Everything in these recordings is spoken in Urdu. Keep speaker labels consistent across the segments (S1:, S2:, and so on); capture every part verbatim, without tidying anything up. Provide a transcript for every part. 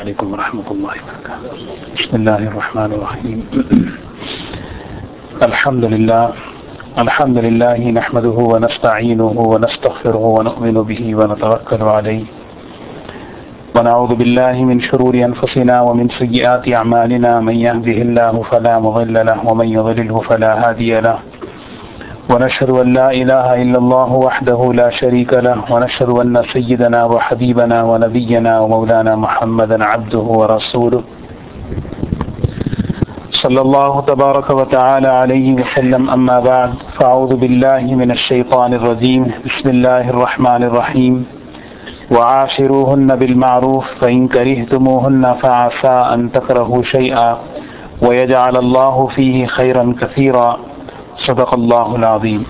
S1: عليكم ورحمة الله وبركاته. بسم الله الرحمن الرحيم. الحمد لله الحمد لله نحمده ونستعينه ونستغفره ونؤمن به ونتوكل عليه ونعوذ بالله من شرور أنفسنا ومن سيئات أعمالنا. من يهده الله فلا مضل له ومن يضلله فلا هادي له ونشهد أن لا إله إلا الله وحده لا شريك له ونشهد أن سيدنا وحبيبنا ونبينا ومولانا محمدا عبده ورسوله صلى الله تبارك وتعالى عليه وسلم. أما بعد فأعوذ بالله من الشيطان الرجيم. بسم الله الرحمن الرحيم. وعاشروهن بالمعروف فإن كرهتموهن فعسى أن تكرهوا شيئا ويجعل الله فيه خيرا كثيرا. صدق اللہ العظیم.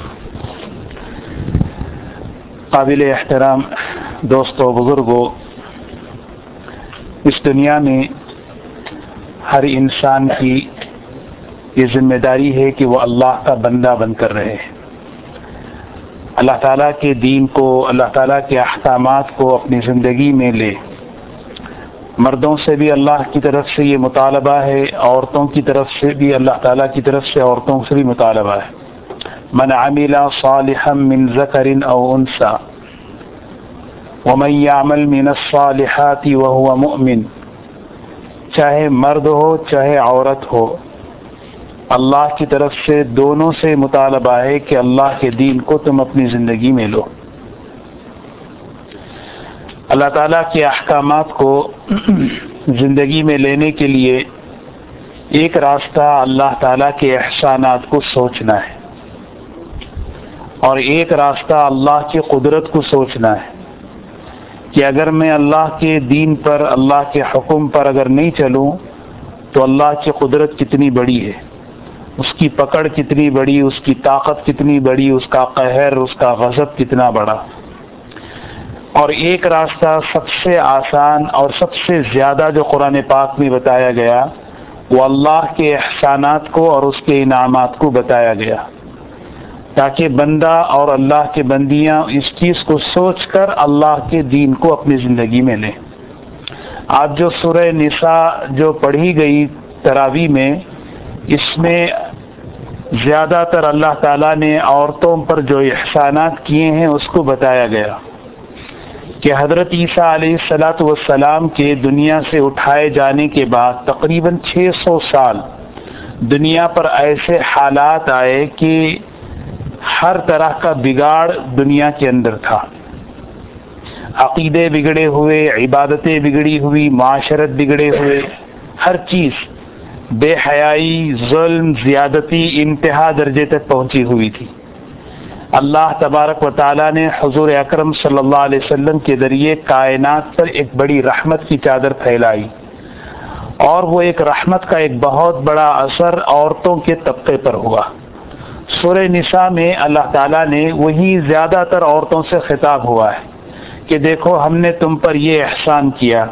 S1: قابل احترام دوستو، بزرگوں، اس دنیا میں ہر انسان کی یہ ذمہ داری ہے کہ وہ اللہ کا بندہ بن کر رہے، اللہ تعالیٰ کے دین کو، اللہ تعالیٰ کے احکامات کو اپنی زندگی میں لے. مردوں سے بھی اللہ کی طرف سے یہ مطالبہ ہے، عورتوں کی طرف سے بھی اللہ تعالیٰ کی طرف سے عورتوں سے بھی مطالبہ ہے. من عمل صالحا من ذکر او انثى ومن يعمل من الصالحات وهو مؤمن. چاہے مرد ہو چاہے عورت ہو، اللہ کی طرف سے دونوں سے مطالبہ ہے کہ اللہ کے دین کو تم اپنی زندگی میں لو. اللہ تعالیٰ کے احکامات کو زندگی میں لینے کے لیے ایک راستہ اللہ تعالیٰ کے احسانات کو سوچنا ہے، اور ایک راستہ اللہ کی قدرت کو سوچنا ہے کہ اگر میں اللہ کے دین پر، اللہ کے حکم پر اگر نہیں چلوں تو اللہ کی قدرت کتنی بڑی ہے، اس کی پکڑ کتنی بڑی، اس کی طاقت کتنی بڑی، اس کا قہر، اس کا غضب کتنا بڑا. اور ایک راستہ سب سے آسان اور سب سے زیادہ جو قرآن پاک میں بتایا گیا وہ اللہ کے احسانات کو اور اس کے انعامات کو بتایا گیا، تاکہ بندہ اور اللہ کے بندیاں اس چیز کو سوچ کر اللہ کے دین کو اپنی زندگی میں لیں. آج جو سورہ نساء جو پڑھی گئی تراویح میں، اس میں زیادہ تر اللہ تعالیٰ نے عورتوں پر جو احسانات کیے ہیں اس کو بتایا گیا کہ حضرت عیسیٰ علیہ الصلاۃ والسلام کے دنیا سے اٹھائے جانے کے بعد تقریباً چھ سو سال دنیا پر ایسے حالات آئے کہ ہر طرح کا بگاڑ دنیا کے اندر تھا. عقیدے بگڑے ہوئے، عبادتیں بگڑی ہوئی، معاشرت بگڑے ہوئے، ہر چیز بے حیائی، ظلم، زیادتی انتہا درجے تک پہنچی ہوئی تھی. اللہ تبارک و تعالیٰ نے حضور اکرم صلی اللہ علیہ وسلم کے ذریعے کائنات پر ایک بڑی رحمت کی چادر پھیلائی، اور وہ ایک رحمت کا ایک بہت بڑا اثر عورتوں کے طبقے پر ہوا. سورہ نساء میں اللہ تعالیٰ نے وہی زیادہ تر عورتوں سے خطاب ہوا ہے کہ دیکھو ہم نے تم پر یہ احسان کیا.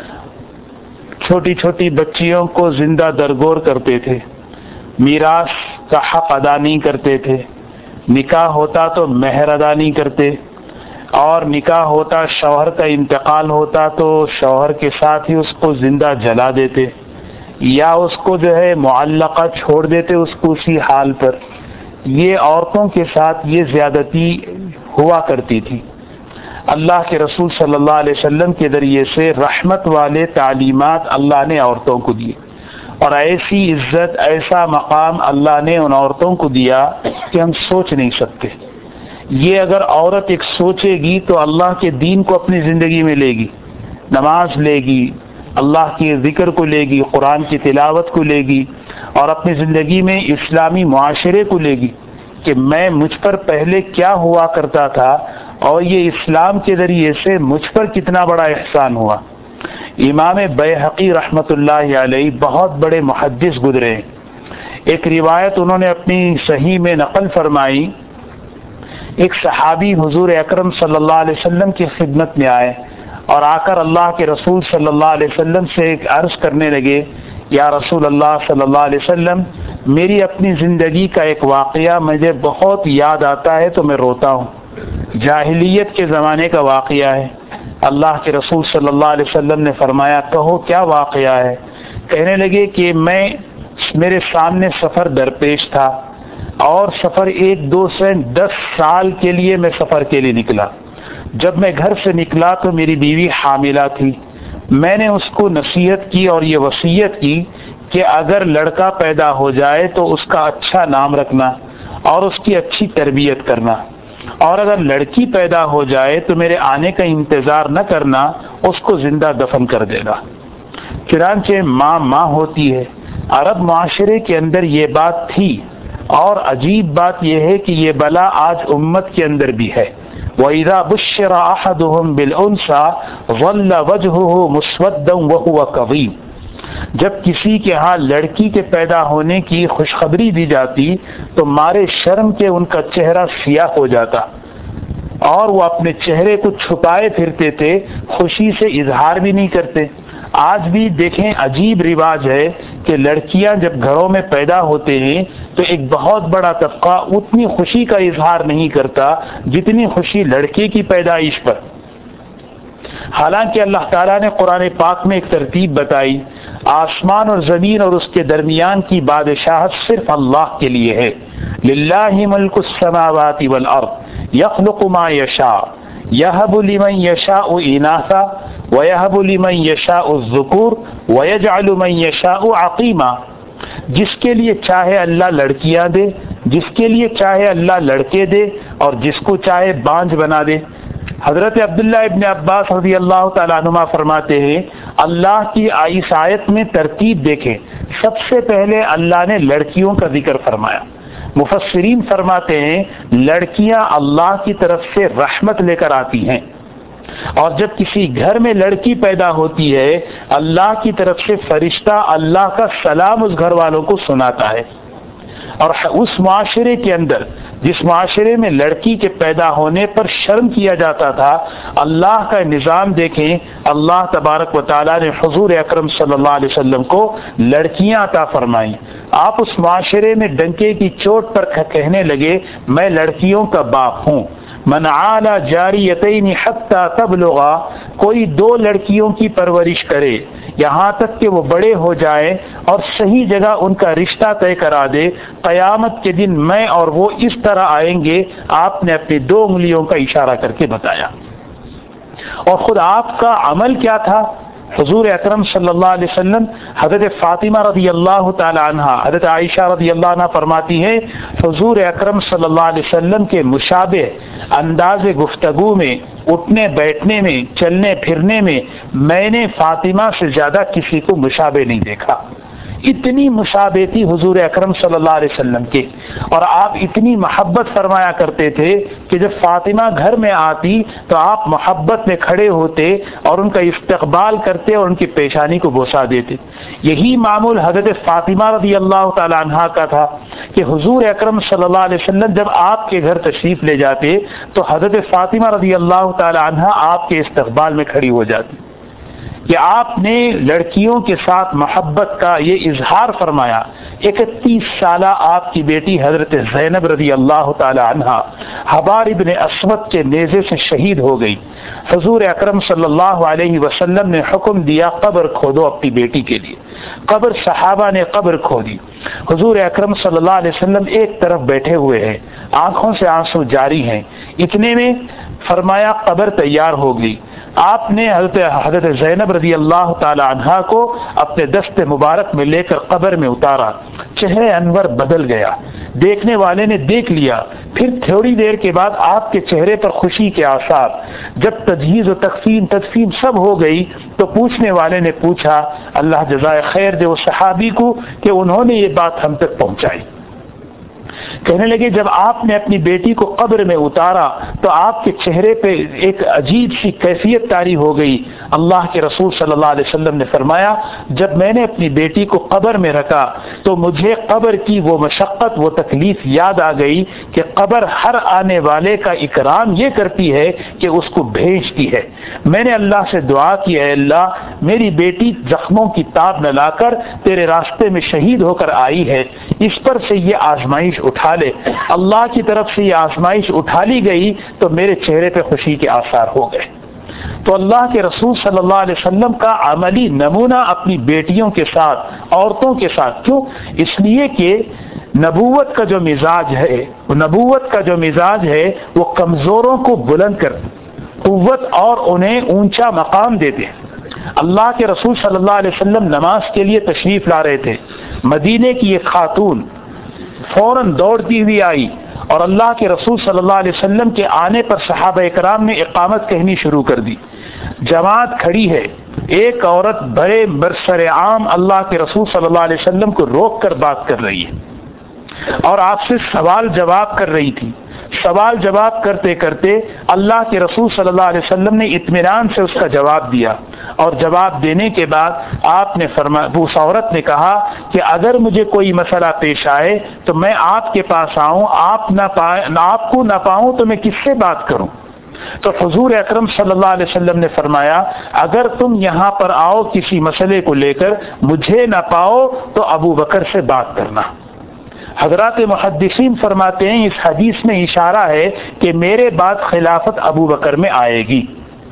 S1: چھوٹی چھوٹی بچیوں کو زندہ درگور کرتے تھے، میراث کا حق ادا نہیں کرتے تھے، نکاح ہوتا تو مہر ادا نہیں کرتے، اور نکاح ہوتا، شوہر کا انتقال ہوتا تو شوہر کے ساتھ ہی اس کو زندہ جلا دیتے، یا اس کو جو ہے معلقہ چھوڑ دیتے اس کو اسی حال پر. یہ عورتوں کے ساتھ یہ زیادتی ہوا کرتی تھی. اللہ کے رسول صلی اللہ علیہ وسلم کے ذریعے سے رحمت والے تعلیمات اللہ نے عورتوں کو دیے، اور ایسی عزت، ایسا مقام اللہ نے ان عورتوں کو دیا کہ ہم سوچ نہیں سکتے. یہ اگر عورت ایک سوچے گی تو اللہ کے دین کو اپنی زندگی میں لے گی، نماز لے گی، اللہ کے ذکر کو لے گی، قرآن کی تلاوت کو لے گی، اور اپنی زندگی میں اسلامی معاشرے کو لے گی کہ میں مجھ پر پہلے کیا ہوا کرتا تھا اور یہ اسلام کے ذریعے سے مجھ پر کتنا بڑا احسان ہوا. امام بیہقی رحمۃ اللہ علیہ بہت بڑے محدث گزرے. ایک روایت انہوں نے اپنی صحیح میں نقل فرمائی. ایک صحابی حضور اکرم صلی اللہ علیہ وسلم کی خدمت میں آئے اور آ کر اللہ کے رسول صلی اللہ علیہ وسلم سے ایک عرض کرنے لگے، یا رسول اللہ صلی اللہ علیہ وسلم، میری اپنی زندگی کا ایک واقعہ مجھے بہت یاد آتا ہے تو میں روتا ہوں. جاہلیت کے زمانے کا واقعہ ہے. اللہ کے رسول صلی اللہ علیہ وسلم نے فرمایا کہو کیا واقعہ ہے؟ کہنے لگے کہ میں میرے سامنے سفر درپیش تھا اور سفر ایک دو سے دس سال کے لیے میں سفر کے لیے نکلا. جب میں گھر سے نکلا تو میری بیوی حاملہ تھی. میں نے اس کو نصیحت کی اور یہ وصیت کی کہ اگر لڑکا پیدا ہو جائے تو اس کا اچھا نام رکھنا اور اس کی اچھی تربیت کرنا، اور اگر لڑکی پیدا ہو جائے تو میرے آنے کا انتظار نہ کرنا، اس کو زندہ دفن کر دینا. چنانچہ ماں ماں ہوتی ہے. عرب معاشرے کے اندر یہ بات تھی، اور عجیب بات یہ ہے کہ یہ بلا آج امت کے اندر بھی ہے. وَإِذَا بُشِّرَ أَحَدُهُمْ بِالْأُنْثَىٰ ظَلَّ وَجْهُهُ مُسْوَدًّا وَهُوَ كَظِيمٌ. جب کسی کے ہاں لڑکی کے پیدا ہونے کی خوشخبری دی جاتی تو مارے شرم کے ان کا چہرہ سیاہ ہو جاتا اور وہ اپنے چہرے کو چھپائے پھرتے تھے، خوشی سے اظہار بھی نہیں کرتے. آج بھی دیکھیں عجیب رواج ہے کہ لڑکیاں جب گھروں میں پیدا ہوتے ہیں تو ایک بہت بڑا طبقہ اتنی خوشی کا اظہار نہیں کرتا جتنی خوشی لڑکے کی پیدائش پر. حالانکہ اللہ تعالیٰ نے قرآن پاک میں ایک ترتیب بتائی، آسمان اور زمین اور اس کے درمیان کی بادشاہت صرف اللہ کے لیے ہے. للہ ملک السماوات والارض یخلق ما یشاء یہب لمن یشاء اناثا وَيَهَبُ لِمَن يَشَاءُ الذُّكُورَ وَيَجْعَلُ مَن يَشَاءُ عَقِيمًا. جس کے لیے چاہے اللہ لڑکیاں دے، جس کے لیے چاہے اللہ لڑکے دے، اور جس کو چاہے بانجھ بنا دے. حضرت عبداللہ ابن عباس رضی اللہ تعالیٰ عنہما فرماتے ہیں اللہ کی اس آیت میں ترتیب دیکھیں، سب سے پہلے اللہ نے لڑکیوں کا ذکر فرمایا. مفسرین فرماتے ہیں لڑکیاں اللہ کی طرف سے رحمت لے کر آتی ہیں، اور جب کسی گھر میں لڑکی پیدا ہوتی ہے اللہ کی طرف سے فرشتہ اللہ کا سلام اس گھر والوں کو سناتا ہے. اور اس معاشرے کے اندر جس معاشرے میں لڑکی کے پیدا ہونے پر شرم کیا جاتا تھا، اللہ کا نظام دیکھیں، اللہ تبارک و تعالیٰ نے حضور اکرم صلی اللہ علیہ وسلم کو لڑکیاں عطا فرمائیں. آپ اس معاشرے میں ڈنکے کی چوٹ پر کہنے لگے میں لڑکیوں کا باپ ہوں. من عال جاریتین حتی تبلغا، کوئی دو لڑکیوں کی پرورش کرے یہاں تک کہ وہ بڑے ہو جائیں اور صحیح جگہ ان کا رشتہ طے کرا دے، قیامت کے دن میں اور وہ اس طرح آئیں گے. آپ نے اپنی دو انگلیوں کا اشارہ کر کے بتایا. اور خود آپ کا عمل کیا تھا؟ حضور اکرم صلی اللہ علیہ وسلم حضرت فاطمہ رضی اللہ تعالی عنہ، حضرت عائشہ رضی اللہ عنہ فرماتی ہیں حضور اکرم صلی اللہ علیہ وسلم کے مشابہ انداز گفتگو میں، اٹھنے بیٹھنے میں، چلنے پھرنے میں میں نے فاطمہ سے زیادہ کسی کو مشابہ نہیں دیکھا. اتنی مشابہ تھی حضور اکرم صلی اللہ علیہ وسلم کے. اور آپ اتنی محبت فرمایا کرتے تھے کہ جب فاطمہ گھر میں آتی تو آپ محبت میں کھڑے ہوتے اور ان کا استقبال کرتے اور ان کی پیشانی کو بوسہ دیتے. یہی معمول حضرت فاطمہ رضی اللہ تعالی عنہا کا تھا کہ حضور اکرم صلی اللہ علیہ وسلم جب آپ کے گھر تشریف لے جاتے تو حضرت فاطمہ رضی اللہ تعالی عنہا آپ کے استقبال میں کھڑی ہو جاتی. کہ آپ نے لڑکیوں کے ساتھ محبت کا یہ اظہار فرمایا. اکتیس سالہ آپ کی بیٹی حضرت زینب رضی اللہ تعالی عنہا حبار ابن اسود کے نیزے سے شہید ہو گئی. حضور اکرم صلی اللہ علیہ وسلم نے حکم دیا قبر کھودو اپنی بیٹی کے لیے. قبر صحابہ نے قبر کھودی. حضور اکرم صلی اللہ علیہ وسلم ایک طرف بیٹھے ہوئے ہیں، آنکھوں سے آنسو جاری ہیں. اتنے میں فرمایا قبر تیار ہو گئی. آپ نے حضرت حضرت زینب رضی اللہ تعالی عنہا کو اپنے دست مبارک میں لے کر قبر میں اتارا. چہرے انور بدل گیا، دیکھنے والے نے دیکھ لیا. پھر تھوڑی دیر کے بعد آپ کے چہرے پر خوشی کے آثار. جب تجہیز و تکفین تدفین سب ہو گئی تو پوچھنے والے نے پوچھا، اللہ جزائے خیر دے اس صحابی کو کہ انہوں نے یہ بات ہم تک پہنچائی. کہنے لگے جب آپ نے اپنی بیٹی کو قبر میں اتارا تو آپ کے چہرے پہ ایک عجیب سی کیفیت طاری ہو گئی. اللہ کے رسول صلی اللہ علیہ وسلم نے فرمایا جب میں نے اپنی بیٹی کو قبر میں رکھا تو مجھے قبر کی وہ مشقت، وہ تکلیف یاد آ گئی کہ قبر ہر آنے والے کا اکرام یہ کرتی ہے کہ اس کو بھیجتی ہے. میں نے اللہ سے دعا کی، اے اللہ میری بیٹی زخموں کی تاب نہ لا کر تیرے راستے میں شہید ہو کر آئی ہے، اس پر سے یہ آزمائش اٹھا لے. اللہ کی طرف سے یہ آزمائش اٹھا لی گئی تو میرے چہرے پہ خوشی کے آثار ہو گئے. تو اللہ کے رسول صلی اللہ علیہ وسلم کا عملی نمونہ اپنی بیٹیوں کے ساتھ، عورتوں کے ساتھ، کیوں؟ اس لیے کہ نبوت کا جو مزاج ہے، وہ نبوت کا جو مزاج ہے وہ کمزوروں کو بلند کر قوت اور انہیں اونچا مقام دیتے ہیں۔ اللہ کے رسول صلی اللہ علیہ وسلم نماز کے لیے تشریف لا رہے تھے، مدینے کی ایک خاتون فوراً دوڑتی ہوئی آئی اور اللہ کے رسول صلی اللہ علیہ وسلم کے آنے پر صحابہ کرام نے اقامت کہنی شروع کر دی۔ جماعت کھڑی ہے، ایک عورت بڑے برسر عام اللہ کے رسول صلی اللہ علیہ وسلم کو روک کر بات کر رہی ہے اور آپ سے سوال جواب کر رہی تھی۔ سوال جواب کرتے کرتے اللہ کے رسول صلی اللہ علیہ وسلم نے اطمینان سے اس کا جواب دیا، اور جواب دینے کے بعد آپ نے فرمایا، اس عورت نے کہا کہ اگر مجھے کوئی مسئلہ پیش آئے تو میں آپ کے پاس آؤں، آپ نہ پائے آپ کو نہ پاؤں تو میں کس سے بات کروں؟ تو حضور اکرم صلی اللہ علیہ وسلم نے فرمایا، اگر تم یہاں پر آؤ کسی مسئلے کو لے کر، مجھے نہ پاؤ تو ابو بکر سے بات کرنا۔ حضرات محدثین فرماتے ہیں اس حدیث میں اشارہ ہے کہ میرے بعد خلافت ابو بکر میں آئے گی۔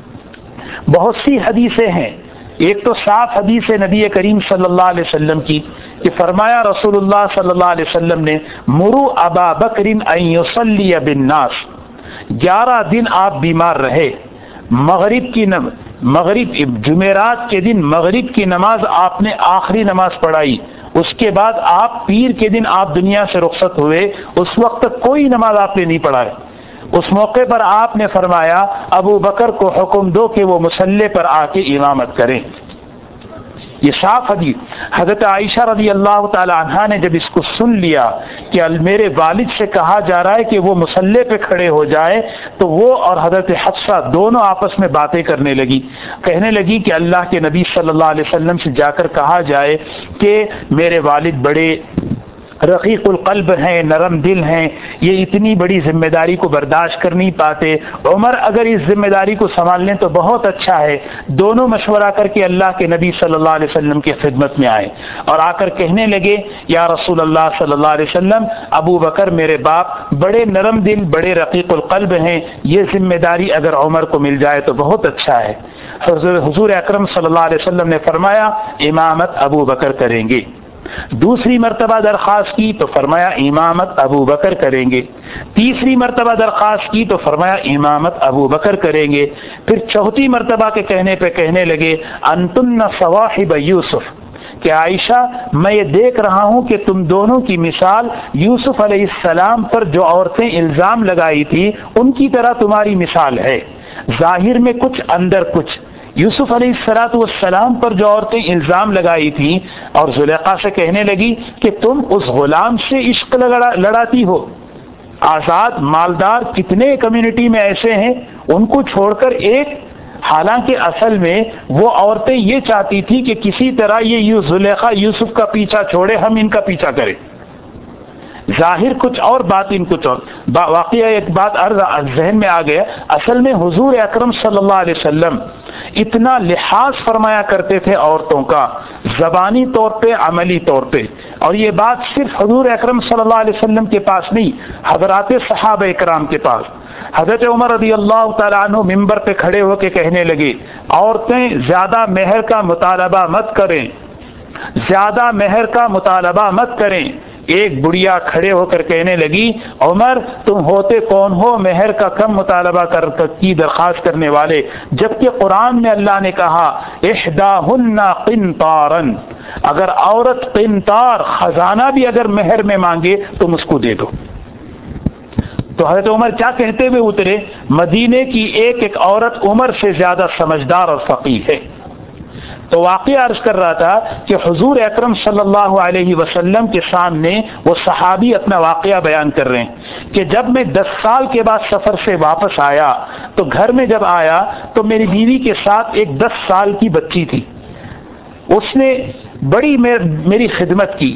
S1: بہت سی حدیثیں ہیں، ایک تو صاف حدیث ہے نبی کریم صلی اللہ علیہ وسلم کی کہ فرمایا رسول اللہ صلی اللہ علیہ وسلم نے، مرو ابا بکر ان یصلی بالناس، گیارہ دن آپ بیمار رہے، مغرب کی نم... مغرب جمعرات کے دن مغرب کی نماز آپ نے آخری نماز پڑھائی، اس کے بعد آپ پیر کے دن آپ دنیا سے رخصت ہوئے، اس وقت تک کوئی نماز آپ نے نہیں پڑھائی۔ اس موقع پر آپ نے فرمایا ابو بکر کو حکم دو کہ وہ مصلی پر آ کے امامت کریں۔ یہ صاف حدیث۔ حضرت عائشہ رضی اللہ تعالی عنہا نے جب اس کو سن لیا کہ میرے والد سے کہا جا رہا ہے کہ وہ مصلی پہ کھڑے ہو جائے، تو وہ اور حضرت حفصہ دونوں آپس میں باتیں کرنے لگی، کہنے لگی کہ اللہ کے نبی صلی اللہ علیہ وسلم سے جا کر کہا جائے کہ میرے والد بڑے رقیق القلب ہیں، نرم دل ہیں، یہ اتنی بڑی ذمہ داری کو برداشت کر نہیں پاتے، عمر اگر اس ذمہ داری کو سنبھال لیں تو بہت اچھا ہے۔ دونوں مشورہ کر کے اللہ کے نبی صلی اللہ علیہ وسلم کی خدمت میں آئے اور آ کر کہنے لگے، یا رسول اللہ صلی اللہ علیہ وسلم، ابو بکر میرے باپ بڑے نرم دل، بڑے رقیق القلب ہیں، یہ ذمہ داری اگر عمر کو مل جائے تو بہت اچھا ہے۔ حضور حضور اکرم صلی اللہ علیہ وسلم نے فرمایا امامت ابو بکر کریں گے۔ دوسری مرتبہ درخواست کی تو فرمایا امامت ابو بکر کریں گے۔ تیسری مرتبہ درخواست کی تو فرمایا امامت ابو بکر کریں گے۔ پھر چوتھی مرتبہ کے کہنے پہ کہنے لگے انتن صواحب یوسف، کہ عائشہ میں یہ دیکھ رہا ہوں کہ تم دونوں کی مثال یوسف علیہ السلام پر جو عورتیں الزام لگائی تھی ان کی طرح تمہاری مثال ہے، ظاہر میں کچھ اندر کچھ۔ یوسف علیہ السلاۃ والسلام پر جو عورتیں الزام لگائی تھیں اور زلیخا سے کہنے لگی کہ تم اس غلام سے عشق لڑاتی ہو، آزاد مالدار کتنے کمیونٹی میں ایسے ہیں ان کو چھوڑ کر ایک، حالانکہ اصل میں وہ عورتیں یہ چاہتی تھی کہ کسی طرح یہ زلیخا یوسف کا پیچھا چھوڑے، ہم ان کا پیچھا کریں، ظاہر کچھ اور باطن کچھ اور۔ واقعہ ایک بات ذہن میں آ گیا، اصل میں حضور اکرم صلی اللہ علیہ وسلم اتنا لحاظ فرمایا کرتے تھے عورتوں کا، زبانی طور پہ، عملی طور پہ، اور یہ بات صرف حضور اکرم صلی اللہ علیہ وسلم کے پاس نہیں، حضرات صحابہ اکرام کے پاس۔ حضرت عمر رضی اللہ تعالیٰ عنہ ممبر پہ کھڑے ہو کے کہنے لگے عورتیں زیادہ مہر کا مطالبہ مت کریں، زیادہ مہر کا مطالبہ مت کریں۔ ایک بڑھیا کھڑے ہو کر کہنے لگی عمر تم ہوتے کون ہو مہر کا کم مطالبہ کر کی درخواست کرنے والے، جبکہ قرآن میں اللہ نے کہا احداہن قنطارا، اگر عورت قنطار خزانہ بھی اگر مہر میں مانگے تم اس کو دے دو۔ تو حضرت عمر کیا کہتے ہوئے اترے، مدینے کی ایک ایک عورت عمر سے زیادہ سمجھدار اور فقیہ ہے۔ تو واقعہ عرض کر رہا تھا کہ حضور اکرم صلی اللہ علیہ وسلم کے سامنے وہ صحابی اپنا واقعہ بیان کر رہے ہیں کہ جب میں دس سال کے بعد سفر سے واپس آیا تو گھر میں جب آیا تو میری بیوی کے ساتھ ایک دس سال کی بچی تھی، اس نے بڑی میری خدمت کی،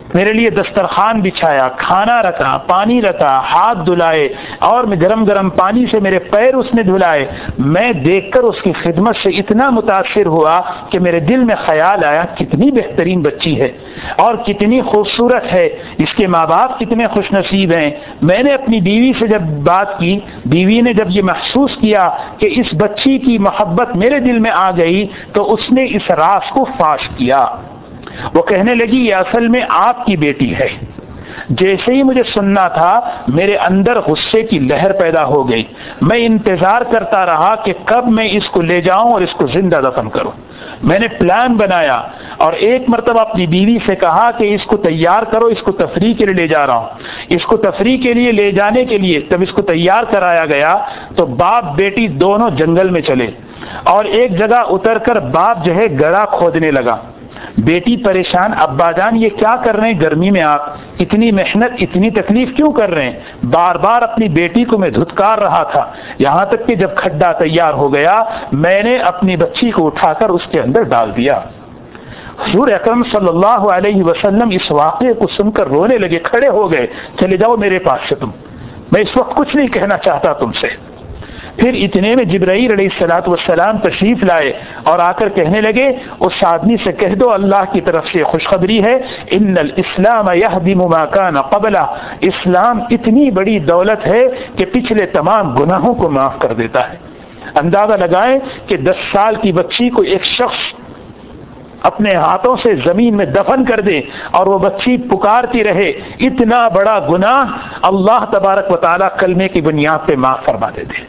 S1: میرے لیے دسترخوان بچھایا، کھانا رکھا، پانی رکھا، ہاتھ دھلائے اور میں گرم گرم پانی سے میرے پیر اس نے دھلائے۔ میں دیکھ کر اس کی خدمت سے اتنا متاثر ہوا کہ میرے دل میں خیال آیا کتنی بہترین بچی ہے اور کتنی خوبصورت ہے، اس کے ماں باپ کتنے خوش نصیب ہیں۔ میں نے اپنی بیوی سے جب بات کی، بیوی نے جب یہ محسوس کیا کہ اس بچی کی محبت میرے دل میں آ گئی تو اس نے اس راز کو فاش کیا۔ وہ کہنے لگی یہ اصل میں آپ کی بیٹی ہے۔ جیسے ہی مجھے سننا تھا میرے اندر غصے کی لہر پیدا ہو گئی۔ میں انتظار کرتا رہا کہ کب میں اس کو لے جاؤں اور اس کو زندہ دفن کروں۔ میں نے پلان بنایا اور ایک مرتبہ اپنی بیوی سے کہا کہ اس کو تیار کرو، اس کو تفریح کے لیے لے جا رہا ہوں۔ اس کو تفریح کے لیے لے جانے کے لیے جب اس کو تیار کرایا گیا تو باپ بیٹی دونوں جنگل میں چلے اور ایک جگہ اتر کر باپ جو ہے گڑھا کھودنے لگا۔ بیٹی پریشان، ابا جان یہ کیا کر رہے ہیں گرمی میں، آپ اتنی محنت اتنی تکلیف کیوں کر رہے ہیں؟ بار بار اپنی بیٹی کو میں دھتکار رہا تھا، یہاں تک کہ جب کھڈا تیار ہو گیا میں نے اپنی بچی کو اٹھا کر اس کے اندر ڈال دیا۔ حضور اکرم صلی اللہ علیہ وسلم اس واقعے کو سن کر رونے لگے، کھڑے ہو گئے، چلے جاؤ میرے پاس سے تم، میں اس وقت کچھ نہیں کہنا چاہتا تم سے۔ پھر اتنے میں جبرائیل علیہ الصلوۃ والسلام تشریف لائے اور آ کر کہنے لگے اس آدمی سے کہہ دو اللہ کی طرف سے خوشخبری ہے، ان الاسلام یہدم ما کان قبلہ، اسلام اتنی بڑی دولت ہے کہ پچھلے تمام گناہوں کو معاف کر دیتا ہے۔ اندازہ لگائیں کہ دس سال کی بچی کو ایک شخص اپنے ہاتھوں سے زمین میں دفن کر دے اور وہ بچی پکارتی رہے، اتنا بڑا گناہ اللہ تبارک و تعالیٰ کلمے کی بنیاد پہ معاف فرما دیتے۔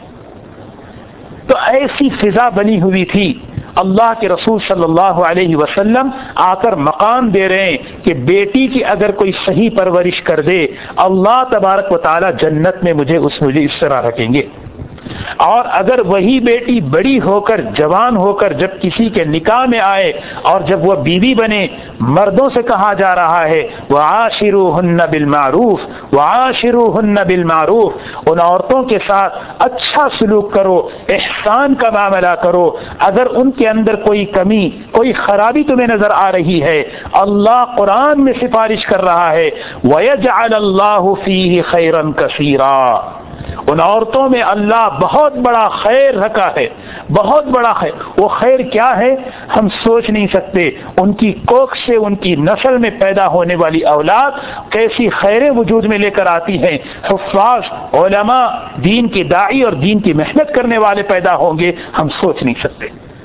S1: تو ایسی فضا بنی ہوئی تھی، اللہ کے رسول صلی اللہ علیہ وسلم آ کر مقام دے رہے ہیں کہ بیٹی کی اگر کوئی صحیح پرورش کر دے اللہ تبارک و تعالیٰ جنت میں مجھے اس مجھے اس طرح رکھیں گے، اور اگر وہی بیٹی بڑی ہو کر جوان ہو کر جب کسی کے نکاح میں آئے اور جب وہ بیوی بنے، مردوں سے کہا جا رہا ہے وعاشروہن بالمعروف وعاشروہن بالمعروف، ان عورتوں کے ساتھ اچھا سلوک کرو، احسان کا معاملہ کرو۔ اگر ان کے اندر کوئی کمی کوئی خرابی تمہیں نظر آ رہی ہے، اللہ قرآن میں سفارش کر رہا ہے وَيَجْعَلَ اللَّهُ فِيهِ خَيْرًا كَثِيرًا، ان عورتوں میں اللہ بہت بڑا خیر رکھا ہے، بہت بڑا خیر۔ وہ خیر کیا ہے ہم سوچ نہیں سکتے، ان کی کوکھ سے ان کی نسل میں پیدا ہونے والی اولاد کیسی خیریں وجود میں لے کر آتی ہیں، حفاظ، علماء، دین کے داعی اور دین کی محنت کرنے والے پیدا ہوں گے، ہم سوچ نہیں سکتے۔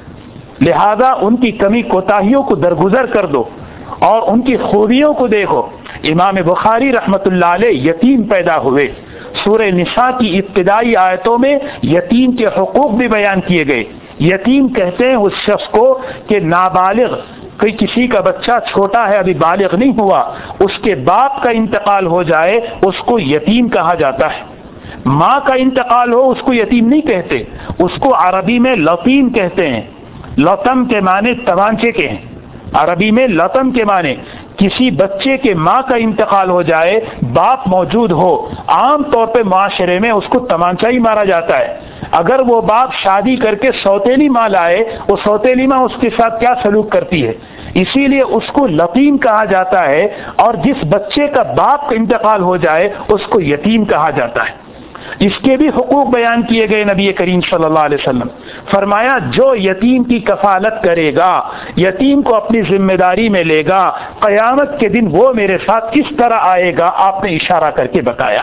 S1: لہذا ان کی کمی کوتاہیوں کو درگزر کر دو اور ان کی خوبیوں کو دیکھو۔ امام بخاری رحمت اللہ علیہ یتیم پیدا ہوئے، سورہ نساء کی ابتدائی آیتوں میں یتیم کے حقوق بھی بیان کیے گئے۔ یتیم کہتے ہیں اس شخص کو کہ نابالغ، کوئی کسی کا بچہ چھوٹا ہے ابھی بالغ نہیں ہوا، اس کے باپ کا انتقال ہو جائے اس کو یتیم کہا جاتا ہے۔ ماں کا انتقال ہو اس کو یتیم نہیں کہتے، اس کو عربی میں لطیم کہتے ہیں۔ لطم کے معنی تمانچے کے ہیں، عربی میں لطم کے معنی کسی بچے کے ماں کا انتقال ہو جائے، باپ موجود ہو، عام طور پہ معاشرے میں اس کو تمانچہ ہی مارا جاتا ہے۔ اگر وہ باپ شادی کر کے سوتیلی ماں لائے، وہ سوتیلی ماں اس کے ساتھ کیا سلوک کرتی ہے، اسی لیے اس کو لطیم کہا جاتا ہے، اور جس بچے کا باپ کا انتقال ہو جائے اس کو یتیم کہا جاتا ہے۔ اس کے بھی حقوق بیان کیے گئے نبی کریم صلی اللہ علیہ وسلم، فرمایا جو یتیم کی کفالت کرے گا، یتیم کو اپنی ذمہ داری میں لے گا، قیامت کے دن وہ میرے ساتھ اس طرح آئے گا، آپ نے اشارہ کر کے بتایا۔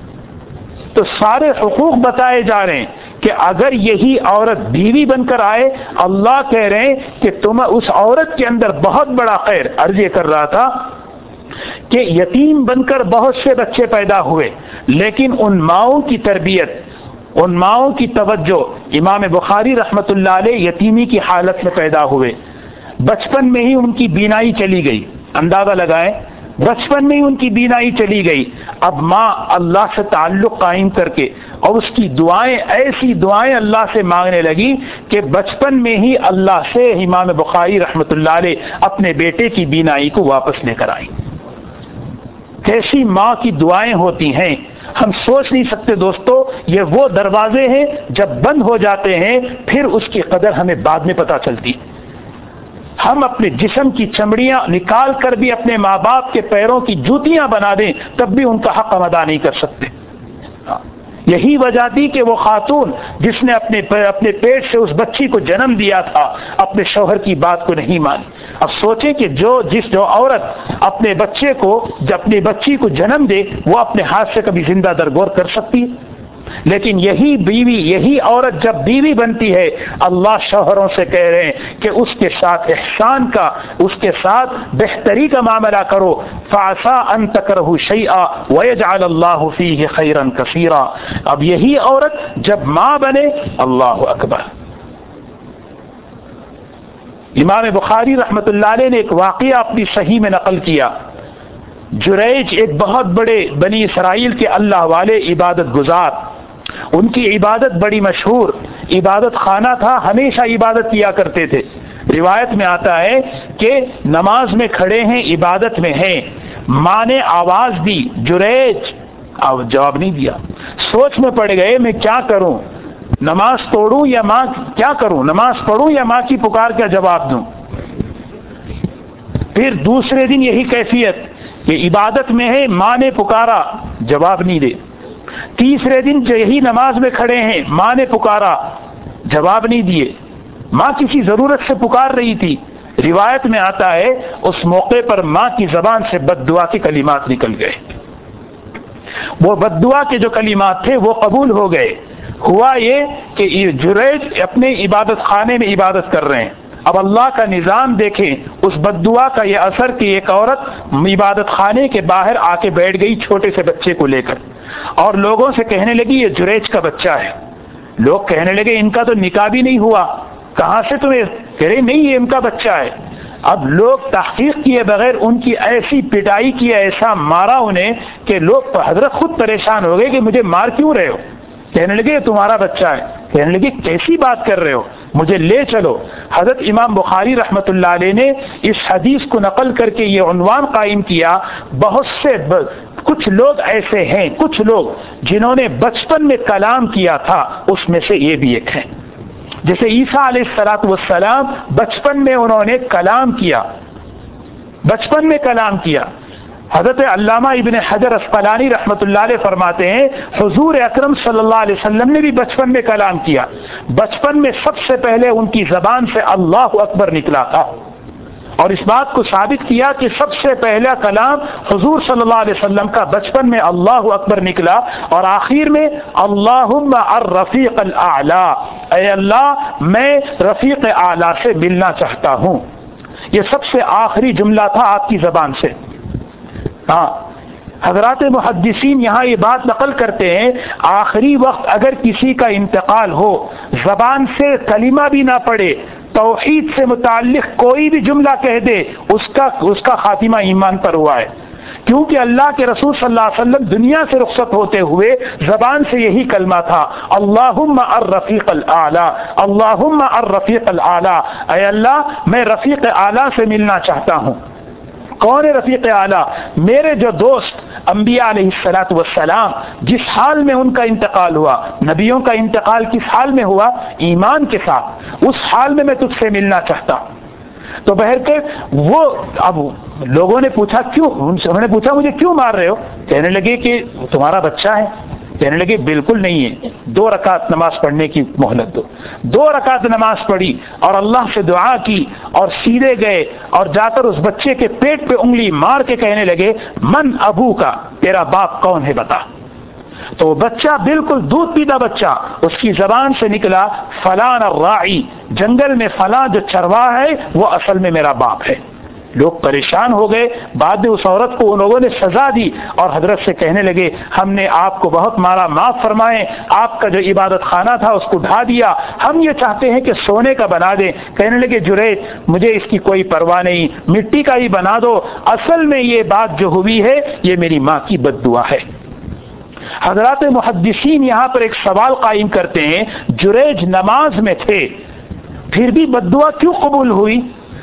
S1: تو سارے حقوق بتائے جا رہے ہیں کہ اگر یہی عورت بیوی بن کر آئے، اللہ کہہ رہے ہیں کہ تم اس عورت کے اندر بہت بڑا خیر۔ عرض یہ کر رہا تھا کہ یتیم بن کر بہت سے بچے پیدا ہوئے، لیکن ان ماؤں کی تربیت، ان ماؤں کی توجہ، امام بخاری رحمت اللہ علیہ یتیمی کی حالت میں پیدا ہوئے، بچپن میں ہی ان کی بینائی چلی گئی۔ اندازہ لگائیں، بچپن میں ہی ان کی بینائی چلی گئی۔ اب ماں اللہ سے تعلق قائم کر کے اور اس کی دعائیں، ایسی دعائیں اللہ سے مانگنے لگی کہ بچپن میں ہی اللہ سے امام بخاری رحمت اللہ علیہ اپنے بیٹے کی بینائی کو واپس لے کر آئی۔ کیسی ماں کی دعائیں ہوتی ہیں، ہم سوچ نہیں سکتے دوستو۔ یہ وہ دروازے ہیں جب بند ہو جاتے ہیں پھر اس کی قدر ہمیں بعد میں پتہ چلتی۔ ہم اپنے جسم کی چمڑیاں نکال کر بھی اپنے ماں باپ کے پیروں کی جوتیاں بنا دیں تب بھی ان کا حق ہم ادا نہیں کر سکتے. یہی وجہ تھی کہ وہ خاتون جس نے اپنے اپنے پیٹ سے اس بچی کو جنم دیا تھا اپنے شوہر کی بات کو نہیں مانی. اب سوچیں کہ جو جس جو عورت اپنے بچے کو اپنی بچی کو جنم دے وہ اپنے ہاتھ سے کبھی زندہ درگور کر سکتی ہے؟ لیکن یہی بیوی یہی عورت جب بیوی بنتی ہے اللہ شوہروں سے کہہ رہے ہیں کہ اس کے ساتھ احسان کا اس کے ساتھ بہتری کا معاملہ کرو. فَعَسَىٰ أَن تَكْرَهُ شَيْئًا وَيَجْعَلَ اللَّهُ فِيهِ خَيْرًا كَثِيرًا. اب یہی عورت جب ماں بنے اللہ اکبر. امام بخاری رحمۃ اللہ علیہ نے ایک واقعہ اپنی صحیح میں نقل کیا. جریج ایک بہت بڑے بنی اسرائیل کے اللہ والے عبادت گزار، ان کی عبادت بڑی مشہور عبادت خانہ تھا، ہمیشہ عبادت کیا کرتے تھے. روایت میں آتا ہے کہ نماز میں کھڑے ہیں عبادت میں ہیں، ماں نے آواز دی جریج، اب جواب نہیں دیا. سوچ میں پڑ گئے میں کیا کروں، نماز توڑوں یا ماں کیا کروں نماز پڑھوں یا ماں کی پکار کا جواب دوں. پھر دوسرے دن یہی کیفیت کہ عبادت میں ہے، ماں نے پکارا جواب نہیں دے. تیسرے دن جو یہی نماز میں کھڑے ہیں ماں نے پکارا جواب نہیں دیے. ماں کسی ضرورت سے پکار رہی تھی. روایت میں آتا ہے اس موقع پر ماں کی زبان سے بد دعا کے کلمات نکل گئے. وہ بد دعا کے جو کلمات تھے وہ قبول ہو گئے. ہوا یہ کہ جریج اپنے عبادت خانے میں عبادت کر رہے ہیں. اب اللہ کا نظام دیکھیں، اس بد دعا کا یہ اثر کہ ایک عورت عبادت خانے کے باہر آ کے بیٹھ گئی چھوٹے سے بچے کو لے کر اور لوگوں سے کہنے لگی یہ جریج کا بچہ ہے. لوگ کہنے لگے ان کا تو نکاح بھی نہیں ہوا، کہاں سے تمہیں؟ کہہ رہے نہیں یہ ان کا بچہ ہے. اب لوگ تحقیق کیے بغیر ان کی ایسی پٹائی کی، ایسا مارا انہیں کہ لوگ حضرت خود پریشان ہو گئے کہ مجھے مار کیوں رہے ہو. کہنے لگے یہ تمہارا بچہ ہے. کہنے لگے کیسی بات کر رہے ہو، مجھے لے چلو. حضرت امام بخاری رحمۃ اللہ علیہ نے اس حدیث کو نقل کر کے یہ عنوان قائم کیا، بہت سے ب... کچھ لوگ ایسے ہیں، کچھ لوگ جنہوں نے بچپن میں کلام کیا تھا، اس میں سے یہ بھی ایک ہے. جیسے عیسیٰ علیہ الصلوۃ والسلام بچپن میں انہوں نے کلام کیا، بچپن میں کلام کیا. حضرت علامہ ابن حجر اسقلانی رحمۃ اللہ علیہ فرماتے ہیں حضور اکرم صلی اللہ علیہ وسلم نے بھی بچپن میں کلام کیا. بچپن میں سب سے پہلے ان کی زبان سے اللہ اکبر نکلا تھا، اور اس بات کو ثابت کیا کہ سب سے پہلا کلام حضور صلی اللہ علیہ وسلم کا بچپن میں اللہ اکبر نکلا. اور آخر میں اللہم الرفیق الاعلی، اے اللہ میں رفیق اعلی سے ملنا چاہتا ہوں. یہ سب سے آخری جملہ تھا آپ کی زبان سے. ہاں حضرات محدثین یہاں یہ بات نقل کرتے ہیں آخری وقت اگر کسی کا انتقال ہو، زبان سے کلمہ بھی نہ پڑے، توحید سے متعلق کوئی بھی جملہ کہہ دے، اس کا اس کا خاتمہ ایمان پر ہوا ہے. کیونکہ اللہ کے رسول صلی اللہ علیہ وسلم دنیا سے رخصت ہوتے ہوئے زبان سے یہی کلمہ تھا، اللہم الرفیق الاعلی، اللہم الرفیق الاعلی، اے اللہ میں رفیق اعلی سے ملنا چاہتا ہوں. کون ہے رفیق اعلیٰ؟ میرے جو دوست انبیاء علیہ الصلوۃ والسلام، جس حال میں ان کا انتقال ہوا، نبیوں کا انتقال کس حال میں ہوا؟ ایمان کے ساتھ. اس حال میں میں تجھ سے ملنا چاہتا ہوں. تو بہر کے وہ اب لوگوں نے پوچھا کیوں، انہوں نے پوچھا مجھے کیوں مار رہے ہو؟ کہنے لگے کہ تمہارا بچہ ہے. کہنے لگے بالکل نہیں ہے، دو رکعت نماز پڑھنے کی مہلت دو. دو رکعت نماز پڑھی اور اللہ سے دعا کی اور سیدھے گئے اور جا کر اس بچے کے پیٹ پہ انگلی مار کے کہنے لگے من ابو کا، تیرا باپ کون ہے بتا. تو بچہ بالکل دودھ پیتا بچہ، اس کی زبان سے نکلا فلان الراعی، جنگل میں فلاں جو چرواہ ہے وہ اصل میں میرا باپ ہے. لوگ پریشان ہو گئے. بعد میں اس عورت کو ان لوگوں نے سزا دی اور حضرت سے کہنے لگے ہم نے آپ کو بہت مارا، معاف فرمائیں، آپ کا جو عبادت خانہ تھا اس کو ڈھا دیا، ہم یہ چاہتے ہیں کہ سونے کا بنا دیں. کہنے لگے جریج مجھے اس کی کوئی پرواہ نہیں، مٹی کا ہی بنا دو، اصل میں یہ بات جو ہوئی ہے یہ میری ماں کی بد دعا ہے. حضرات محدثین یہاں پر ایک سوال قائم کرتے ہیں، جریج نماز میں تھے پھر بھی بد دعا کیوں قبول ہوئی؟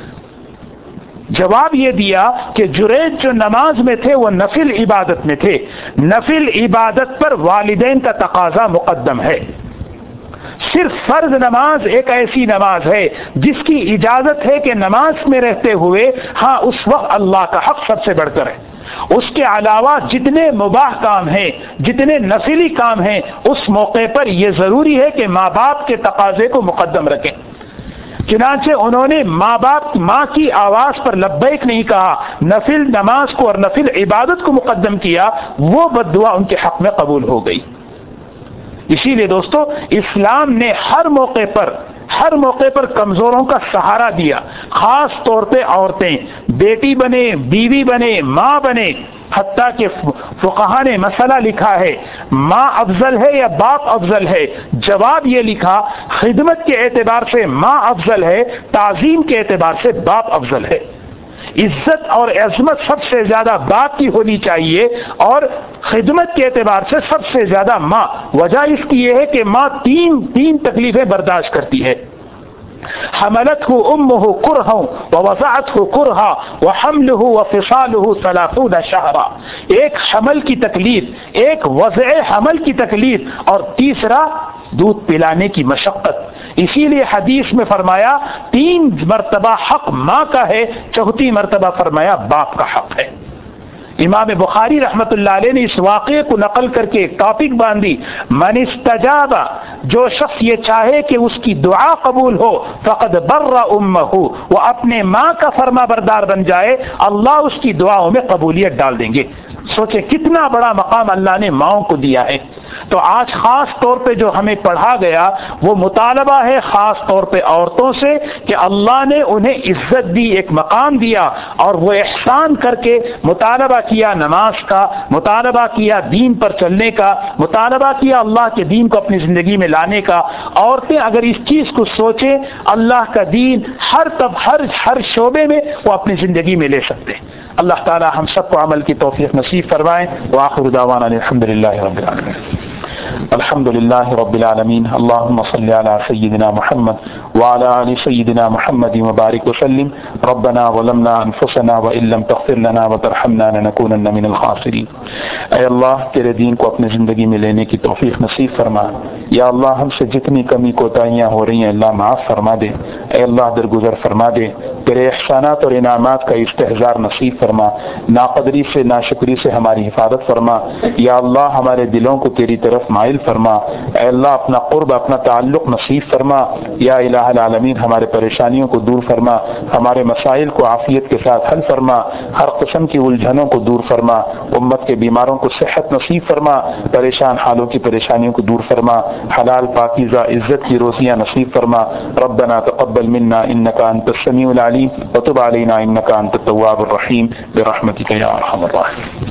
S1: جواب یہ دیا کہ جریج جو نماز میں تھے وہ نفل عبادت میں تھے، نفل عبادت پر والدین کا تقاضا مقدم ہے. صرف فرض نماز ایک ایسی نماز ہے جس کی اجازت ہے کہ نماز میں رہتے ہوئے ہاں اس وقت اللہ کا حق سب سے بڑھ کر ہے. اس کے علاوہ جتنے مباح کام ہیں، جتنے نفلی کام ہیں، اس موقع پر یہ ضروری ہے کہ ماں باپ کے تقاضے کو مقدم رکھیں. چنانچہ انہوں نے ماں باپ ماں کی آواز پر لبیک نہیں کہا، نفل نماز کو اور نفل عبادت کو مقدم کیا، وہ بد دعا ان کے حق میں قبول ہو گئی. اسی لیے دوستو اسلام نے ہر موقع پر ہر موقع پر کمزوروں کا سہارا دیا، خاص طور پہ عورتیں، بیٹی بنے، بیوی بنے، ماں بنے. حتیٰ کہ فقہا نے مسئلہ لکھا ہے ماں افضل ہے یا باپ افضل ہے، جواب یہ لکھا خدمت کے اعتبار سے ماں افضل ہے، تعظیم کے اعتبار سے باپ افضل ہے. عزت اور عظمت سب سے زیادہ باپ کی ہونی چاہیے اور خدمت کے اعتبار سے سب سے زیادہ ماں. وجہ اس کی یہ ہے کہ ماں تین تین تکلیفیں برداشت کرتی ہے. حملته امه کرہا ووضعته کرہا وحمله وفصاله ثلاثون شہرا. ایک حمل کی تکلیف، ایک وضع حمل کی تکلیف اور تیسرا دودھ پلانے کی مشقت. اسی لیے حدیث میں فرمایا تین مرتبہ حق ماں کا ہے، چوتھی مرتبہ فرمایا باپ کا حق ہے. امام بخاری رحمت اللہ علیہ نے اس واقعے کو نقل کر کے ایک ٹاپک باندھی، من استجاب، جو شخص یہ چاہے کہ اس کی دعا قبول ہو، فقد بر امہ، وہ اپنے ماں کا فرما بردار بن جائے، اللہ اس کی دعاؤں میں قبولیت ڈال دیں گے. سوچیں کتنا بڑا مقام اللہ نے ماؤں کو دیا ہے. تو آج خاص طور پہ جو ہمیں پڑھا گیا وہ مطالبہ ہے خاص طور پہ عورتوں سے کہ اللہ نے انہیں عزت دی، ایک مقام دیا، اور وہ احسان کر کے مطالبہ کیا نماز کا، مطالبہ کیا دین پر چلنے کا، مطالبہ کیا اللہ کے دین کو اپنی زندگی میں لانے کا. عورتیں اگر اس چیز کو سوچیں اللہ کا دین ہر تب ہر ہر شعبے میں وہ اپنی زندگی میں لے سکتے ہیں. اللہ تعالی ہم سب کو عمل کی توفیق نصیب فرمائیں. وآخر دعوانا الحمدللہ رب العالمین. الحمد للہ رب العالمین. اللهم صل على سيدنا محمد وعلى آل سيدنا محمد وبارك وسلم. ربنا ظلمنا انفسنا وان لم تغفر لنا وترحمنا لنكونن من الخاسرین. اے اللہ تیرے دین کو اپنی زندگی میں لینے کی توفیق نصیب فرما. یا اللہ ہم سے جتنی کمی کوتاہیاں ہو رہی ہیں اللہ معاف فرما دے. اے اللہ درگزر فرما دے. تیرے احسانات اور انعامات کا استحضار نصیب فرما. ناقدری سے ناشکری سے ہماری حفاظت فرما. یا اللہ ہمارے دلوں کو تیری طرف مائل فرما. اے اللہ اپنا قرب اپنا تعلق نصیب فرما. یا الہ العالمین ہمارے پریشانیوں کو دور فرما، ہمارے مسائل کو عافیت کے ساتھ حل فرما، ہر قسم کی الجھنوں کو دور فرما، امت کے بیماروں کو صحت نصیب فرما، پریشان حالوں کی پریشانیوں کو دور فرما، حلال پاکیزہ عزت کی روزیاں نصیب فرما. ربنا تقبل منا انک انت السمیع العلیم وتب علینا انک انت التواب الرحیم برحمتک یا ارحم الراحمین.